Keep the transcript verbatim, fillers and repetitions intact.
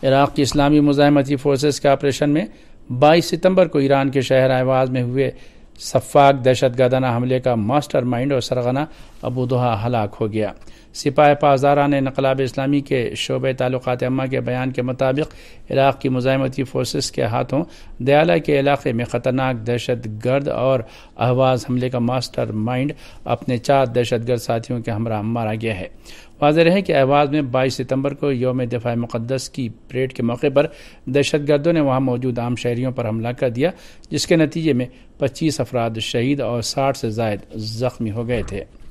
Iraq की इस्लामी मुज़ाहिमती forces के operation में बाईस सितंबर को ईरान के शहर अहवाज़ में हुए सफ़ाक दहशतगर्दाना हमले का मास्टर माइंड और सरगना अबू दुहा हलाक हो गया। सिपाही पासदारान इनक़लाब इस्लामी के शोबे ताल्लुकात अम्मा के बयान के मुताबिक इराक़ की मुज़ाहिमती फोर्सेस के हाथों दयाला के इलाके में ख़तरनाक दहशतगर्द और अहवाज़ हमले का मास्टर माइंड अपने चार दहशतगर्द साथियों के हमरा मारा गया है। वाज़ेह रहे कि अहवाज़ में बाईस सितंबर को यौम दिफ़ा मुक़द्दस की परेड के मौके पर दहशतगर्दों ने वहाँ मौजूद आम शहरियों पर हमला कर दिया, जिसके नतीजे में पच्चीस अफराद शहीद और साठ से ज़ायद ज़ख्मी हो गए थे।